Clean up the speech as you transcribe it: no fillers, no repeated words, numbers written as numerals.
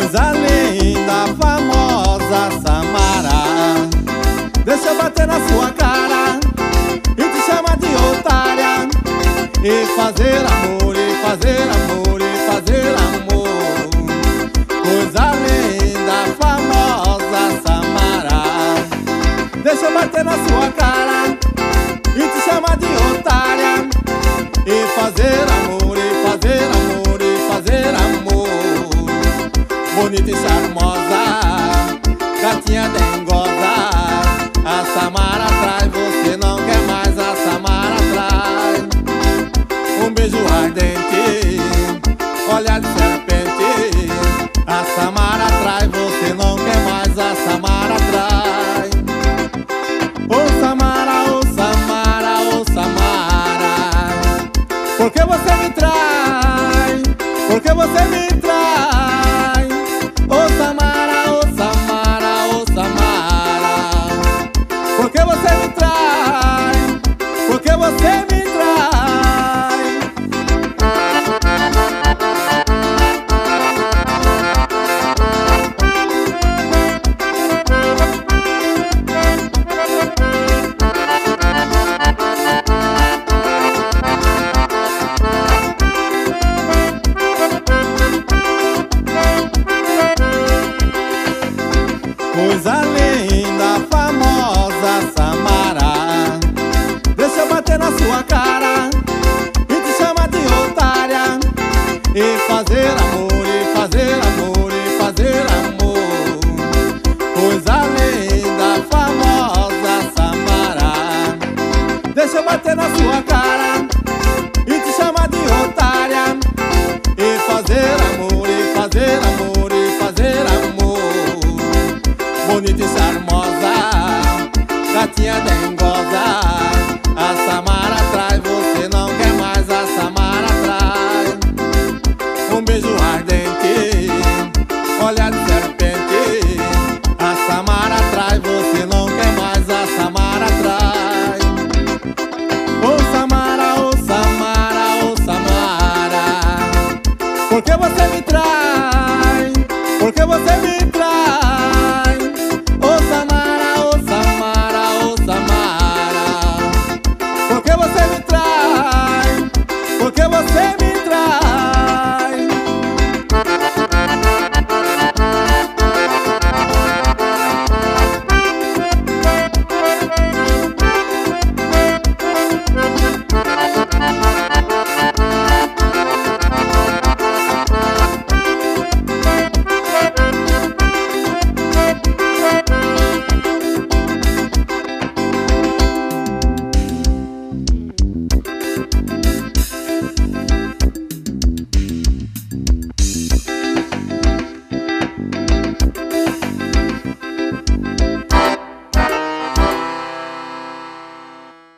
Coisa linda, famosa Samara, deixa eu bater na sua cara e te chamar de otária, e fazer amor, e fazer amor, e fazer amor. Coisa linda, famosa Samara, deixa eu bater na sua cara e te chamar de otária, e fazer amor, e fazer amor, e fazer amor. Bonita e charmosa, gatinha dengosa, a Samara trai, você não quer mais, a Samara trai. Um beijo ardente, olhar de serpente, a Samara trai, você não quer mais, a Samara trai. Ô Samara, ô Samara, ô Samara, por que você me trai? Por que você me trai? Ô Samara, ô Samara, ô Samara, por que você me trai? Por que você me trai? Coisa linda, famosa Samara, deixa eu bater na sua cara e te chamar de otária, e fazer amor, e fazer amor, e fazer amor. Coisa linda, famosa Samara, deixa eu bater na sua cara e te chamar de otária, e fazer amor, e fazer amor, e fazer amor. Bonita e charmosa, gatinha dengosa, a Samara trai, você não quer mais, a Samara trai. Um beijo ardente, olhar de serpente, a Samara trai, você não quer mais, a Samara trai. Ô Samara, ô Samara, ô Samara, por que você me trai? Por que você me trai? Ô Samara, ô Samara, ô Samara, por que você me trai? Por que você me